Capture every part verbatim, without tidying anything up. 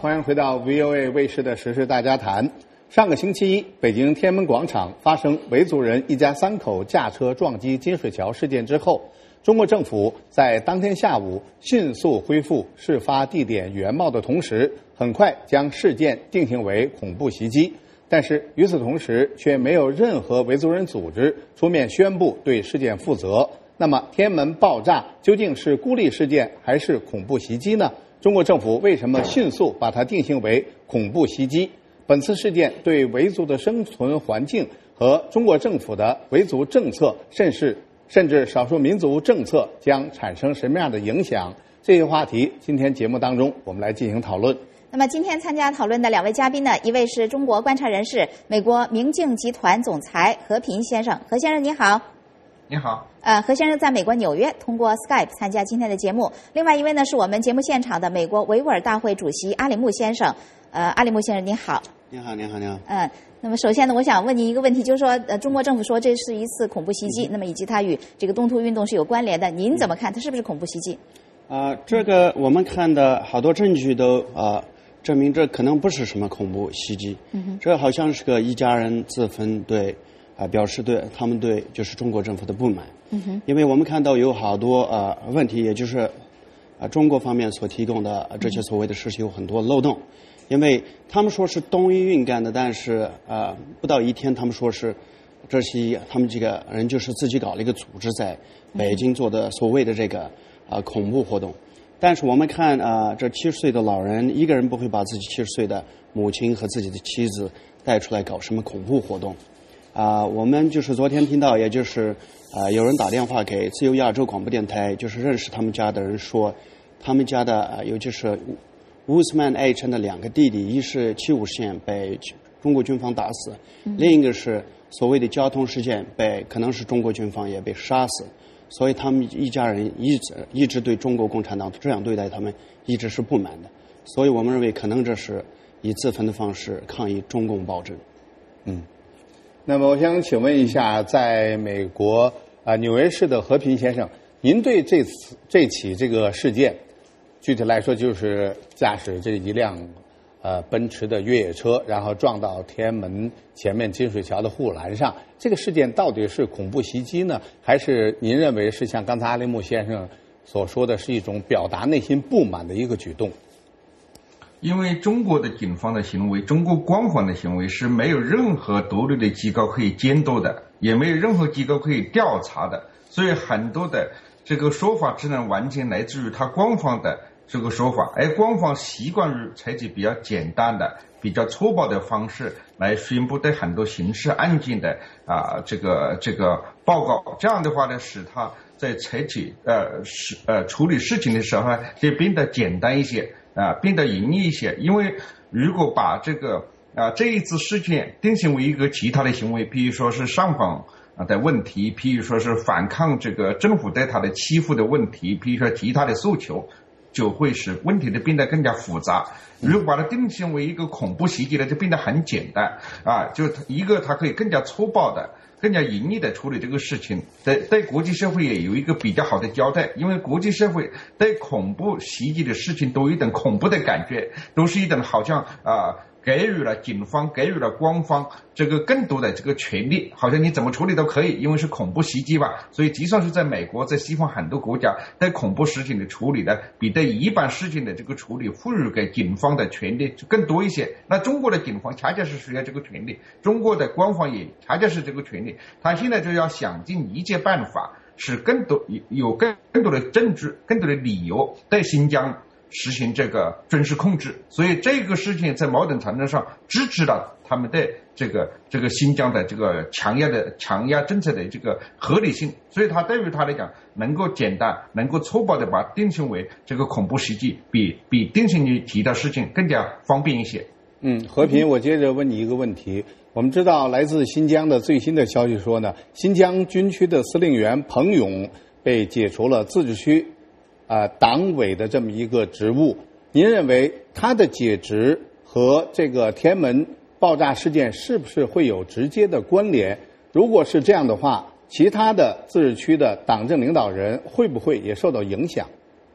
欢迎回到 V O A 卫视的时事大家谈。上个星期一，北京天安门广场发生维族人一家三口驾车撞击金水桥事件之后，中国政府在当天下午迅速恢复事发地点原貌的同时，很快将事件定性为恐怖袭击。但是与此同时，却没有任何维族人组织出面宣布对事件负责。那么天安门爆炸究竟是孤立事件还是恐怖袭击呢？中国政府为什么迅速把它定性为恐怖袭击？本次事件对维族的生存环境和中国政府的维族政策，甚至甚至少数民族政策将产生什么样的影响？这些话题，今天节目当中我们来进行讨论。 那么今天参加讨论的两位嘉宾呢，一位是中国观察人士、美国明镜集团总裁何平先生。何先生你好。 你好。 呃，何先生在美国纽约通过 Skype 参加今天的节目。另外一位呢是我们节目现场的美国维吾尔大会主席阿里木先生。呃，阿里木先生你好。 你好，你好，你好。 嗯，那么首先呢，我想问您一个问题，就是说，呃，中国政府说这是一次恐怖袭击，嗯、那么以及它与这个东突运动是有关联的，您怎么看？它是不是恐怖袭击？ 啊、呃，这个我们看的好多证据都啊、呃、证明这可能不是什么恐怖袭击，嗯、这好像是个一家人自焚对啊、呃、表示对他们对就是中国政府的不满，嗯哼，因为我们看到有好多呃问题，也就是啊、呃、中国方面所提供的这些所谓的事实有很多漏洞。因为他们说是东伊运干的，但是呃不到一天，他们说是这些他们这个人就是自己搞了一个组织在北京做的所谓的这个啊、呃、恐怖活动。但是我们看啊、呃、这七十岁的老人，一个人不会把自己七十岁的母亲和自己的妻子带出来搞什么恐怖活动啊、呃。我们就是昨天听到，也就是啊、呃、有人打电话给自由亚洲广播电台，就是认识他们家的人说，他们家的呃尤其是乌斯曼 H 的两个弟弟，一是七五线被中国军方打死，嗯、另一个是所谓的交通事件被可能是中国军方也被杀死，所以他们一家人一直一直对中国共产党这样对待他们一直是不满的，所以我们认为可能这是以自焚的方式抗议中共暴政。 嗯，那么我想请问一下，在美国啊、呃、纽约市的和平先生，您对这次这起这个事件？具体来说，就是驾驶这一辆呃奔驰的越野车，然后撞到天安门前面金水桥的护栏上。这个事件到底是恐怖袭击呢，还是您认为是像刚才阿里木先生所说的是一种表达内心不满的一个举动？ 因为中国的警方的行为，中国官方的行为是没有任何独立的机构可以监督的，也没有任何机构可以调查的，所以很多的这个说法只能完全来自于他官方的这个说法，而官方习惯于采取比较简单的、比较粗暴的方式来宣布对很多刑事案件的啊、呃、这个这个报告，这样的话呢，使他在采取呃事呃处理事情的时候呢，就变得简单一些啊、呃，变得容易一些。因为如果把这个啊、呃、这一次事件定性为一个其他的行为，比如说是上访啊的问题，譬如说是反抗这个政府对他的欺负的问题，譬如说其他的诉求，就会使问题的变得更加复杂。如果把它定性为一个恐怖袭击呢，就变得很简单啊，就一个它可以更加粗暴的、更加容易的处理这个事情，对对国际社会也有一个比较好的交代。因为国际社会对恐怖袭击的事情都有一点恐怖的感觉，都是一种好像啊。给予了警方，给予了官方这个更多的这个权利，好像你怎么处理都可以，因为是恐怖袭击吧。所以就算是在美国，在西方很多国家，对恐怖事情的处理呢，比对一般事情的这个处理赋予给警方的权利就更多一些。那中国的警方恰恰是需要这个权利，中国的官方也恰恰是这个权利，他现在就要想尽一切办法，使更多有更更多的证据、更多的理由对新疆实行这个军事控制，所以这个事情在某种程度上支持了他们对这个这个新疆的这个强压的强压政策的这个合理性，所以他对于他来讲，能够简单、能够粗暴的把它定性为这个恐怖袭击，比比定性于其他事情更加方便一些。 嗯，和平，我接着问你一个问题。我们知道，来自新疆的最新的消息说呢，新疆军区的司令员彭勇被解除了自治区啊、呃、党委的这么一个职务。您认为他的解职和这个天安门爆炸事件是不是会有直接的关联？如果是这样的话，其他的自治区的党政领导人会不会也受到影响？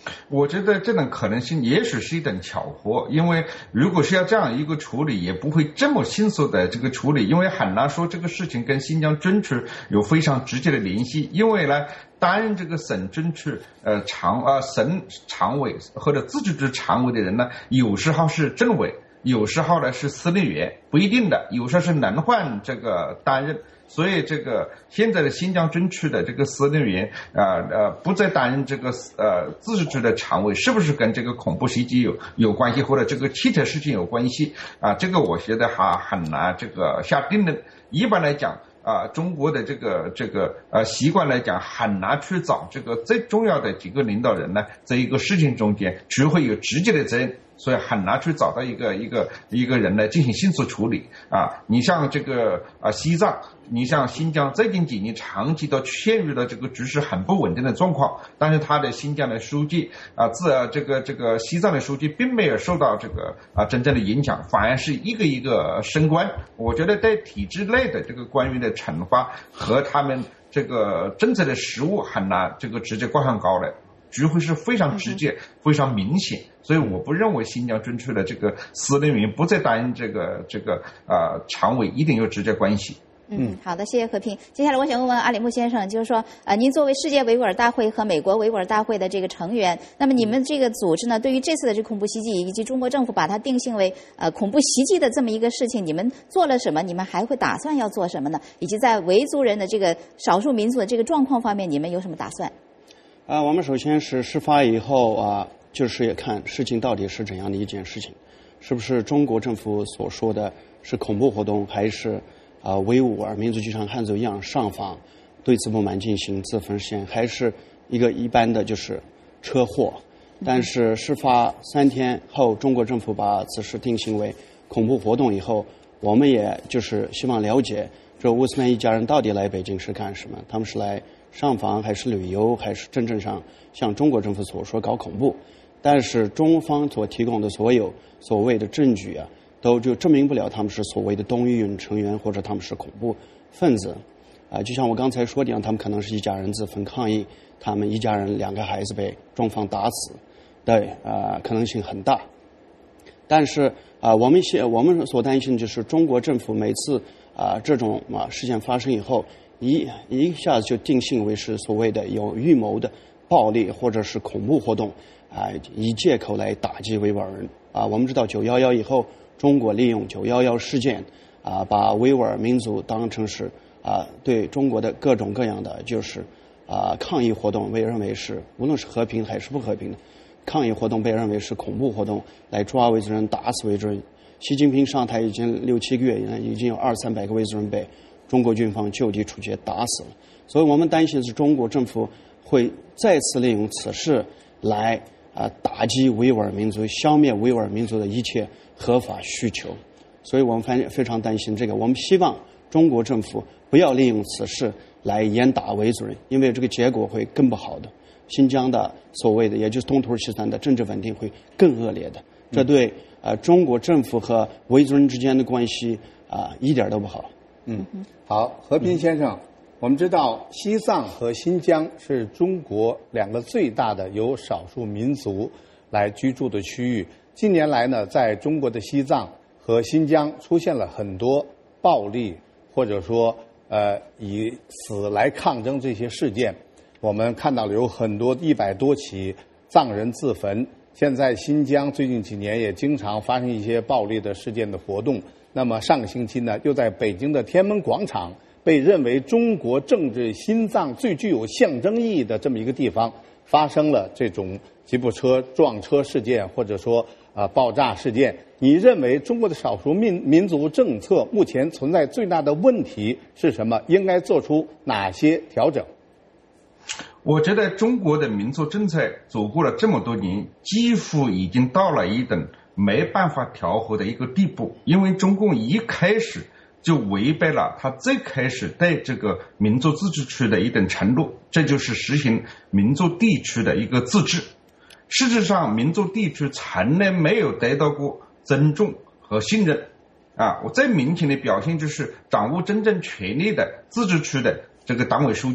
我觉得这种可能性也许是一种巧合，因为如果是要这样一个处理，也不会这么迅速的这个处理，因为很难说这个事情跟新疆军区有非常直接的联系，因为呢，担任这个省军区呃常呃省常委或者自治区常委的人呢，有时候是政委，有时候呢是司令员，不一定的，有时候是轮换这个担任。所以这个现在的新疆军区的这个司令员啊 呃, 呃不再担任这个呃自治区的常委，是不是跟这个恐怖袭击有有关系，或者这个汽车事件有关系啊？这个我觉得还很难这个下定论。一般来讲啊，中国的这个这个呃习惯来讲，很难去找这个最重要的几个领导人呢，在一个事情中间只会有直接的责任。所以很难去找到一个一个一个人来进行迅速处理啊！你像这个啊西藏，你像新疆，最近几年长期都陷入了这个局势很不稳定的状况，但是他的新疆的书记啊，自这个这个西藏的书记并没有受到这个啊真正的影响，反而是一个一个升官。我觉得在体制内的这个官员的惩罚和他们这个政策的实务很难这个直接挂上钩的。局会是非常直接、非常明显，所以我不认为新疆军区的这个司令员不再担任这个这个呃常委一定有直接关系。 嗯，好的，谢谢和平。接下来我想问问阿里木先生，就是说，呃，您作为世界维吾尔大会和美国维吾尔大会的这个成员，那么你们这个组织呢，对于这次的这恐怖袭击以及中国政府把它定性为呃恐怖袭击的这么一个事情，你们做了什么？你们还会打算要做什么呢？以及在维族人的这个少数民族的这个状况方面，你们有什么打算？ 啊，我们首先是事发以后啊，就是也看事情到底是怎样的一件事情，是不是中国政府所说的是恐怖活动，还是啊维吾尔民族就像汉族一样上访对此不满进行自焚实验，还是一个一般的就是车祸？但是事发三天后，中国政府把此事定性为恐怖活动以后，我们也就是希望了解这乌斯曼一家人到底来北京是干什么？他们是来上访还是旅游，还是真正上像中国政府所说搞恐怖？但是中方所提供的所有所谓的证据啊，都就证明不了他们是所谓的东运成员，或者他们是恐怖分子啊。就像我刚才说的一样，他们可能是一家人自焚抗议，他们一家人两个孩子被中方打死的啊可能性很大。但是啊，我们现我们所担心就是中国政府每次啊这种啊事件发生以后，一一下子就定性为是所谓的有预谋的暴力或者是恐怖活动啊，以借口来打击维吾尔人啊。我们知道九一一以后，中国利用九一一事件啊，把维吾尔民族当成是啊对中国的各种各样的就是啊抗议活动被认为是无论是和平还是不和平的抗议活动被认为是恐怖活动，来抓维族人打死维族人。习近平上台已经六七个月，已经有二三百个维族人被中国军方就地处决打死了。所以我们担心是中国政府会再次利用此事来啊打击维吾尔民族，消灭维吾尔民族的一切合法需求。所以我们非非常担心这个，我们希望中国政府不要利用此事来严打维族人，因为这个结果会更不好的。新疆的所谓的也就是东土尔西斯坦的政治稳定会更恶劣的，这对呃中国政府和维族人之间的关系啊、呃、一点都不好。 嗯，好，和平先生，我们知道西藏和新疆是中国两个最大的由少数民族来居住的区域。近年来呢，在中国的西藏和新疆出现了很多暴力或者说呃以死来抗争这些事件。我们看到了有很多一百多起藏人自焚。现在新疆最近几年也经常发生一些暴力的事件的活动。那么上个星期呢，又在北京的天安门广场被认为中国政治心脏最具有象征意义的这么一个地方，发生了这种吉普车撞车事件，或者说呃爆炸事件。你认为中国的少数民民族政策目前存在最大的问题是什么？应该做出哪些调整？ 我觉得中国的民族政策走过了这么多年，几乎已经到了一种没办法调和的一个地步，因为中共一开始就违背了他最开始对这个民族自治区的一种承诺，这就是实行民族地区的一个自治。事实上，民族地区从来没有得到过尊重和信任啊！我最明显的表现就是掌握真正权力的自治区的这个党委书记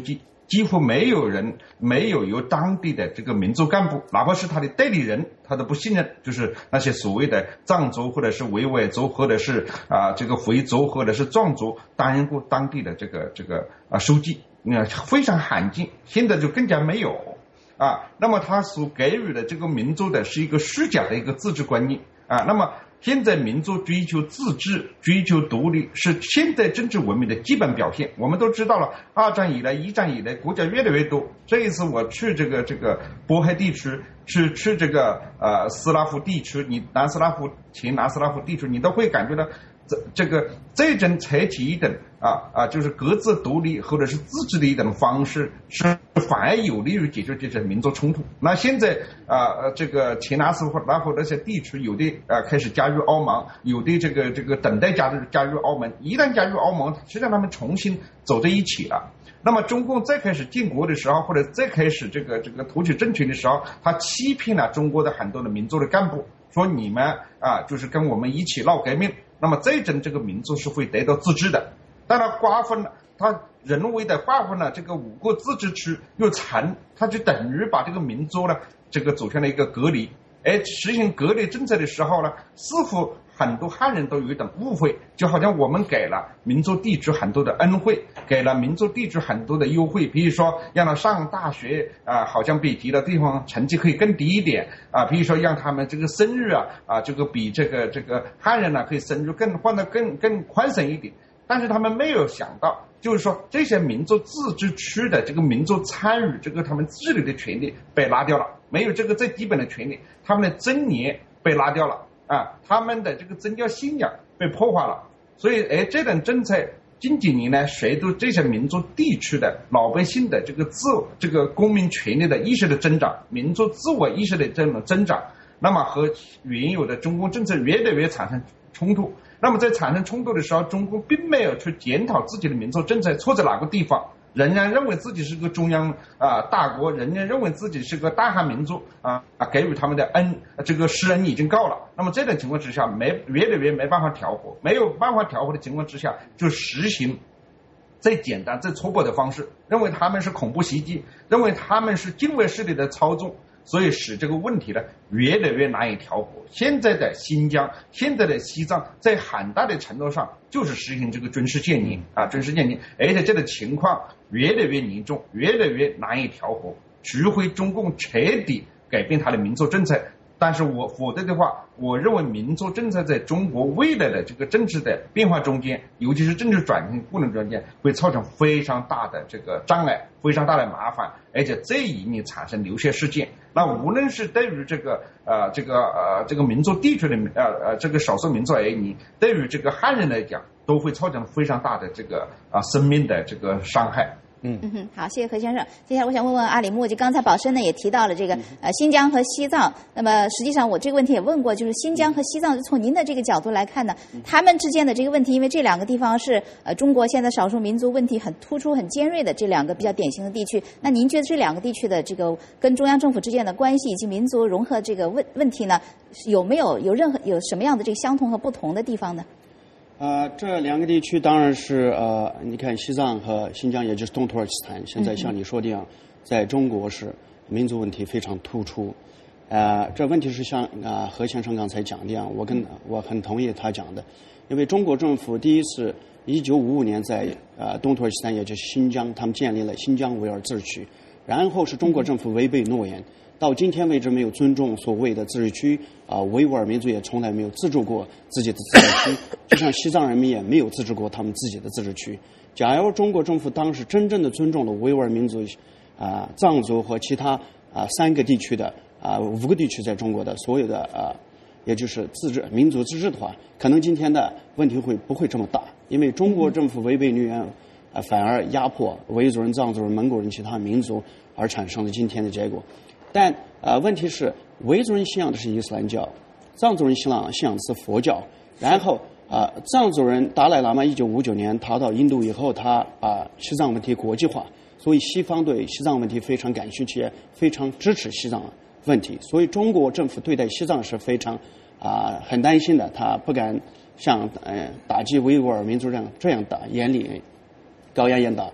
几乎没有人没有由当地的这个民族干部，哪怕是他的代理人，他都不信任，就是那些所谓的藏族或者是维吾尔族或者是啊、呃、这个回族或者是壮族担任过当地的这个这个啊书记，那非常罕见，现在就更加没有啊。那么他所给予的这个民族的是一个虚假的一个自治观念啊。那么现在民族追求自治、追求独立是现代政治文明的基本表现。我们都知道了，二战以来、一战以来，国家越来越多。这一次我去这个这个波海地区，去去这个呃斯拉夫地区，你南斯拉夫、前南斯拉夫地区，你都会感觉到这这个这种采取一种啊啊就是各自独立或者是自治的一种方式，是反而有利于解决这些民族冲突。那现在啊呃这个前南斯拉夫那些地区，有的啊开始加入欧盟，有的这个这个等待加入加入欧盟，一旦加入欧盟，实际上他们重新走在一起了。那么中共再开始建国的时候，或者再开始这个这个夺取政权的时候，他欺骗了中国的很多的民族的干部，说你们啊就是跟我们一起闹革命，那么这种这个民族是会得到自治的。当然瓜分了，他人为的划分了这个五个自治区又成，他就等于把这个民族呢这个组成了一个隔离。而实行隔离政策的时候呢，似乎很多汉人都有一种误会，就好像我们给了民族地区很多的恩惠，给了民族地区很多的优惠，比如说让他上大学啊、呃，好像比其他地方成绩可以更低一点啊、呃，比如说让他们这个生育啊啊、呃，这个比这个这个汉人呢、啊、可以生育更换得更更宽松一点。但是他们没有想到，就是说这些民族自治区的这个民族参与这个他们治理的权利被拉掉了，没有这个最基本的权利，他们的尊严被拉掉了啊，他们的这个宗教信仰被破坏了。所以哎，这种政策近几年呢，随着这些民族地区的老百姓的这个自这个公民权利的意识的增长，民族自我意识的这种增长，那么和原有的中共政策越来越产生冲突。那么在产生冲突的时候，中共并没有去检讨自己的民族政策错在哪个地方，仍然认为自己是个中央啊、呃、大国，仍然认为自己是个大汉民族啊啊，给予他们的恩这个施恩已经够了。那么这种情况之下，没越来越没办法调和，没有办法调和的情况之下，就实行最简单最粗暴的方式，认为他们是恐怖袭击，认为他们是境外势力的操纵。所以使这个问题呢越来越难以调和。现在的新疆，现在的西藏，在很大的程度上就是实行这个军事建宁啊，军事建宁，而且这个情况越来越严重，越来越难以调和，除非中共彻底改变他的民族政策。但是我否则的话，我认为民族政策在中国未来的这个政治的变化中间，尤其是政治转型过程中间，会造成非常大的这个障碍，非常大的麻烦，而且这一年产生流血事件。那无论是对于这个呃这个呃这个民族地区的呃呃这个少数民族而言，对于这个汉人来讲，都会造成非常大的这个啊、呃、生命的这个伤害。 嗯嗯哼，好，谢谢何先生。接下来我想问问阿里木，就刚才宝生呢也提到了这个呃新疆和西藏。那么实际上我这个问题也问过，就是新疆和西藏，从您的这个角度来看呢，他们之间的这个问题，因为这两个地方是呃中国现在少数民族问题很突出、很尖锐的这两个比较典型的地区。那您觉得这两个地区的这个跟中央政府之间的关系以及民族融合这个问问题呢，有没有有任何有什么样的这个相同和不同的地方呢？ 呃，这两个地区当然是呃，你看西藏和新疆，也就是东土耳其斯坦，现在像你说的一样，在中国是民族问题非常突出。呃，这问题是像啊、呃、何先生刚才讲的一样，我跟我很同意他讲的，因为中国政府第一次一九五五年在呃东土耳其斯坦，也就是新疆，他们建立了新疆维吾尔自治区，然后是中国政府违背诺言。到今天为止没有尊重所谓的自治区啊，维吾尔民族也从来没有自治过自己的自治区，就像西藏人民也没有自治过他们自己的自治区。假如中国政府当时真正的尊重了维吾尔民族啊、藏族和其他啊三个地区的啊五个地区在中国的所有的啊，也就是自治民族自治的话，可能今天的问题会不会这么大？因为中国政府违背诺言啊，反而压迫维族人、藏族人、蒙古人其他民族，而产生了今天的结果。但呃，问题是维族人信仰的是伊斯兰教，藏族人信仰信仰的是佛教。然后啊、呃，藏族人达赖喇嘛一九五九年逃到印度以后，他把、呃、西藏问题国际化，所以西方对西藏问题非常感兴趣，非常支持西藏问题。所以中国政府对待西藏是非常啊、呃、很担心的，他不敢像呃打击维吾尔民族这样这样打，严厉高压严打。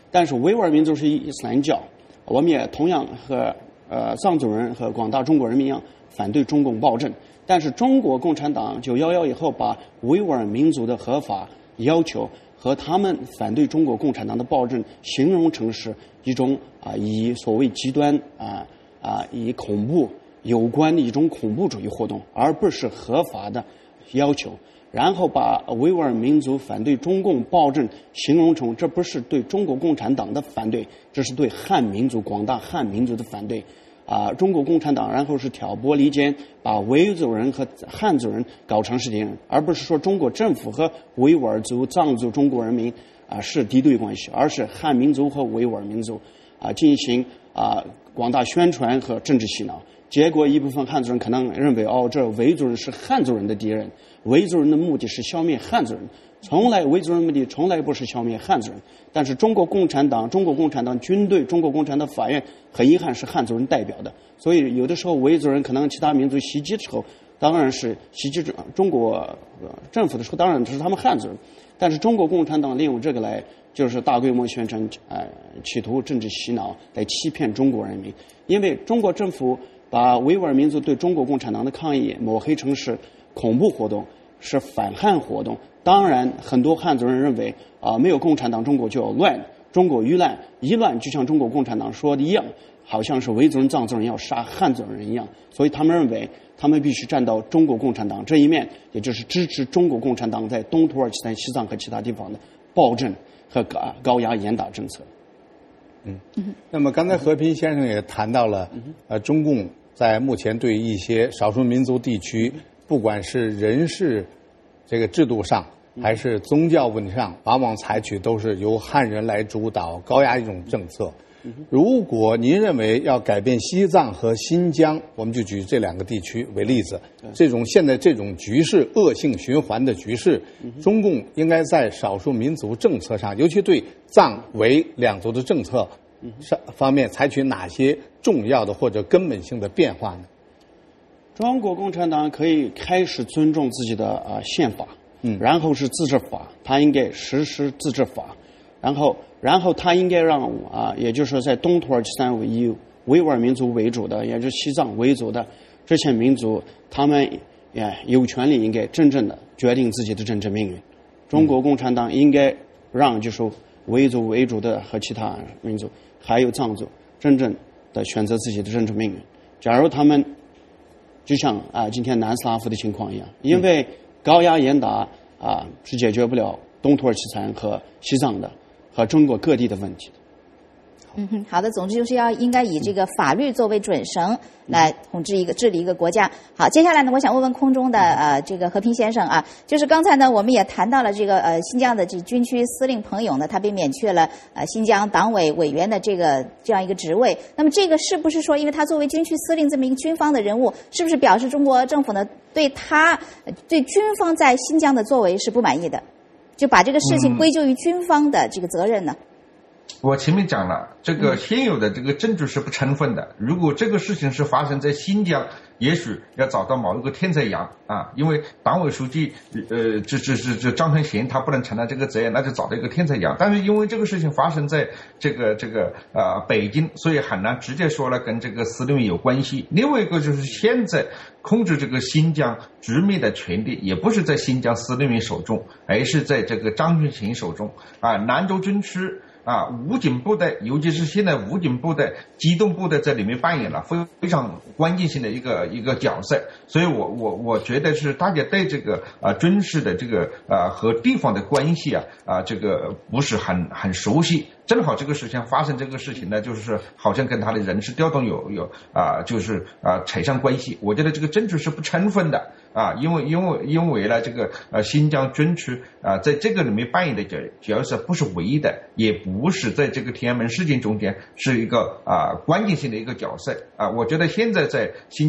但是维吾尔民族是伊斯兰教，我们也同样和呃藏族人和广大中国人民一样反对中共暴政。但是中国共产党九一一以后把维吾尔民族的合法要求和他们反对中国共产党的暴政形容成是一种啊以所谓极端啊啊以恐怖有关的一种恐怖主义活动，而不是合法的要求。然后把维吾尔民族反对中共暴政形容成这不是对中国共产党的反对，这是对汉民族广大汉民族的反对。啊，中国共产党然后是挑拨离间，把维族人和汉族人搞成是敌人，而不是说中国政府和维吾尔族、藏族中国人民啊是敌对关系，而是汉民族和维吾尔民族啊进行啊广大宣传和政治洗脑。结果一部分汉族人可能认为，哦，这维族人是汉族人的敌人，维族人的目的是消灭汉族人。从来维族人目的从来不是消灭汉族人，但是中国共产党、中国共产党军队、中国共产党法院很遗憾是汉族人代表的，所以有的时候维族人可能其他民族袭击之后，当然是袭击中国政府的时候，当然是他们汉族人，但是中国共产党利用这个来就是大规模宣传，呃，企图政治洗脑来欺骗中国人民，因为中国政府把维吾尔民族对中国共产党的抗议抹黑成是恐怖活动，是反汉活动。当然很多汉族人认为啊、呃，没有共产党中国就要乱，中国一乱一乱就像中国共产党说的一样，好像是维族人藏族人要杀汉族人一样，所以他们认为他们必须站到中国共产党这一面，也就是支持中国共产党在东土耳其斯坦、西藏和其他地方的暴政和高高压严打政策。 嗯，那么刚才和平先生也谈到了，呃，中共在目前对一些少数民族地区，不管是人事这个制度上，还是宗教问题上，往往采取都是由汉人来主导、高压一种政策。如果您认为要改变西藏和新疆，我们就举这两个地区为例子，这种现在这种局势恶性循环的局势，中共应该在少数民族政策上，尤其对藏维两族的政策上方面，采取哪些重要的或者根本性的变化呢？ 中国共产党可以开始尊重自己的啊、呃、宪法，嗯，然后是自治法，他应该实施自治法，然后然后他应该让啊、呃，也就是说在东土耳其斯坦以维吾尔民族为主的，也就是西藏为主的这些民族，他们也有权利应该真正的决定自己的政治命运。中国共产党应该让就是维族为主的和其他民族还有藏族真正的选择自己的政治命运。假如他们就像啊今天南斯拉夫的情况一样，因为高压严打啊是解决不了东土耳其斯坦和西藏的和中国各地的问题的。 嗯哼，好的，总之就是要应该以这个法律作为准绳来统治一个治理一个国家。好，接下来呢，我想问问空中的呃这个和平先生啊，就是刚才呢我们也谈到了这个呃新疆的这军区司令彭勇呢，他被免去了呃新疆党委委员的这个这样一个职位。那么这个是不是说，因为他作为军区司令这么一个军方的人物，是不是表示中国政府呢对他对军方在新疆的作为是不满意的，就把这个事情归咎于军方的这个责任呢？嗯， 我前面讲了，这个现有的这个证据是不充分的。如果这个事情是发生在新疆，也许要找到某一个天才羊啊，因为党委书记呃，这这这这张春贤他不能承担这个责任，那就找到一个天才羊。但是因为这个事情发生在这个这个呃北京，所以很难直接说了跟这个司令员有关系。另外一个就是现在控制这个新疆局面的权力，也不是在新疆司令员手中，而是在这个张春贤手中啊，兰州军区。啊，武警部队，尤其是现在武警部队、机动部队在里面扮演了非非常关键性的一个一个角色，所以我我我觉得是大家对这个啊军事的这个啊和地方的关系啊啊这个不是很很熟悉。正好这个事情发生，这个事情呢，就是好像跟他的人事调动有有啊，就是啊扯上关系。我觉得这个证据是不充分的啊，因为因为因为呢，这个呃新疆军区啊，在这个里面扮演的角角色不是唯一的，也不是在这个天安门事件中间是一个啊关键性的一个角色啊。我觉得现在在新疆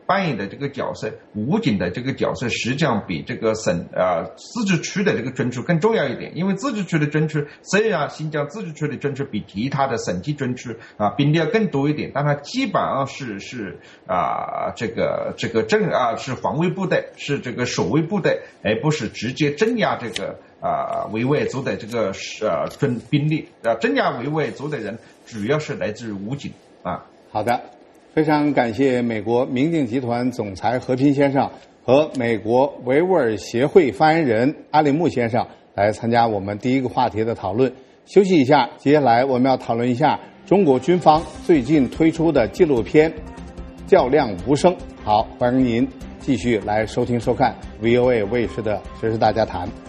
扮演的这个角色，武警的这个角色，实际上比这个省呃自治区的这个军区更重要一点。因为自治区的军区虽然新疆自治区的军区比其他的省级军区啊兵力要更多一点，但它基本上是是啊这个这个政啊是防卫部队，是这个守卫部队，而不是直接镇压这个啊维吾尔族的这个呃军兵力啊，镇压维吾尔族的人主要是来自于武警啊。 好的。非常感谢美国明镜集团总裁何平先生和美国维吾尔协会发言人阿里木先生来参加我们第一个话题的讨论。休息一下，接下来我们要讨论一下中国军方最近推出的纪录片《较量无声》。好，欢迎您继续来收听收看 V O A 卫视的时事大家谈。